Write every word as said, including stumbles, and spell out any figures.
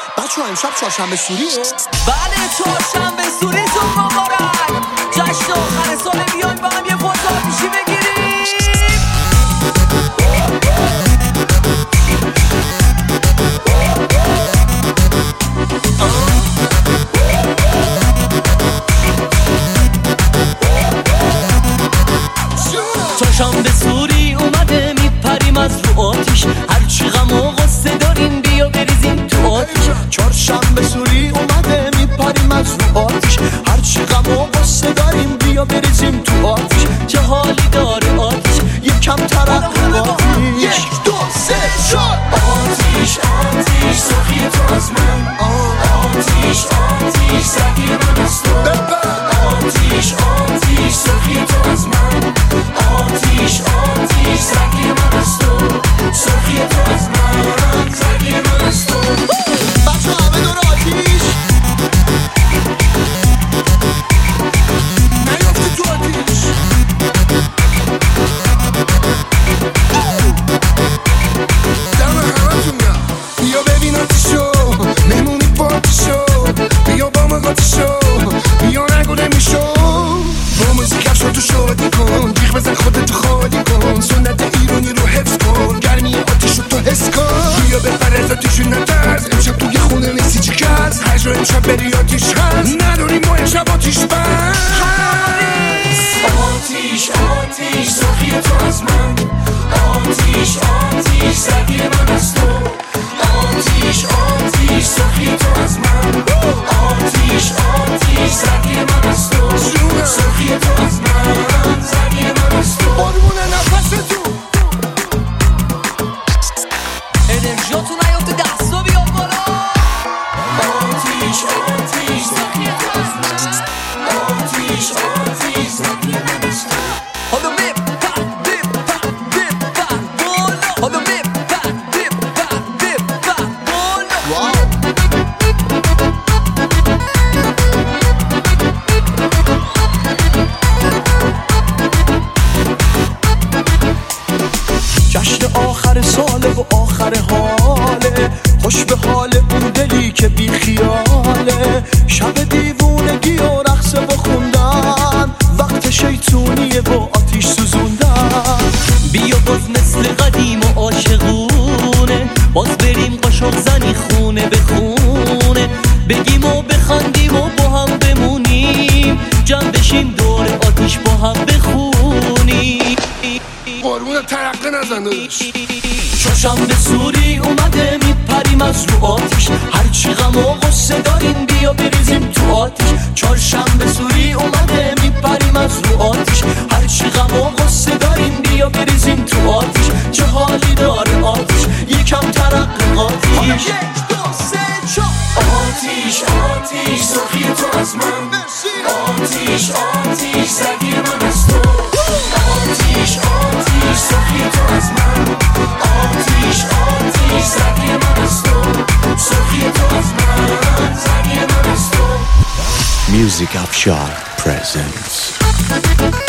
بچه‌ها امشب چهارشنبه سوریه؟ بله چهارشنبه سوریتون مبارک. جشن آخر سال بیاین با هم یه فوتو آتیشی بگیریم. چهارشنبه سوری اومده میپریم از رو آتیش، هرچی غم و غصه داریم بیا بریزیم تو آتیش. چهارشنبه سوری اومده میپریم از رو آتیش، هرچی غم و غصه داریم بیا بریزیم تو آتیش. چه حالی داره آتیش، یکم ترقی آتیش. یک دو سه چهار. آتیش آتیش سخی تو از من، آتیش آتیش سگی من از تو. آتیش آتیش سخی تو از من، آتیش آتیش سگی من از تو. سخی تو از من، سگی من از تو. بچه همه دور آتیش نیافتی تو آتیش. دم همتون گم بیا ببین آتیشو، نمونی با آتیشو. بیا با من آتیشو، بیا نگو نمیشو. با موزیک افشار تو شادی کن، جیغ بزن خودتو خالی کن. سنت ایرانی رو حفظ کن، گرمی آتیشو تو حس کن. بیا بپر از آتیشو نترس، امشب تو یه خونه نیستی چی کس. هر جا امشب بری آتیش هست، نداریم ما امشب آتیش بس. آتیش آتیش سخی تو از من، آتیش آتیش سگی من از تو. آتیش آتیش سخی تو از من، آتیش آتیش سگی من از تو. سخی تو از من، سگی من از تو. قربون نفس تو انرژیاتون نیافته دستا بیا بالا. آتیش آتیش سخی تو از من، آتیش آتیش سگی من از تو. حالا بپر بپر بپر بالا. حالا بپر بپر بپر بالا. جشن آخر ساله و آخر حاله، خوش به حال اون دلی که بی خیاله. شب دیوونگی و رقص و خوندن، وقت شیطونیه و آتیش سوزوندن. بیا باز مثل قدیم و عاشقونه، باز بریم قاشق زنی خونه به خونه. بگیم و بخندیم و با هم بمونیم، جمع بشیم دور آتیش با هم بخونیم. قربون ترقه نزن داداش. چهارشنبه سوری اومده میپریم از رو آتیش، هرچی غم و غصه داریم بیا بریزیم تو آتیش. چهارشنبه سوری اومده میپریم از رو آتیش، هرچی غم و غصه داریم بیا بریزیم تو آتیش. چه حالی داره آتیش، یکم ترقی آتیش. یک دو سه چهار. آتیش آتیش سخی تو از من، آتیش آتیش سگی من از تو. آتیش آتیش سخی تو از من، آتیش آتیش سگی من از تو. سخی تو از من، سگی من از تو. Music Afshar presents